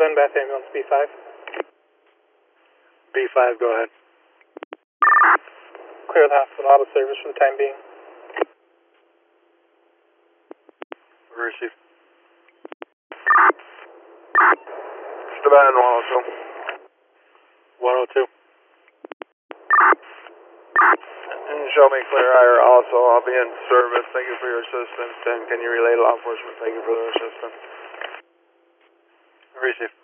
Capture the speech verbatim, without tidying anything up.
seven, Bath Ambulance B five. B five, go ahead. Clear the hospital auto service for the time being. Receive. Staban one oh two. one oh two. And show me clear higher also. I'll be in service. Thank you for your assistance. And can you relay to law enforcement? Thank you for their assistance. Receive.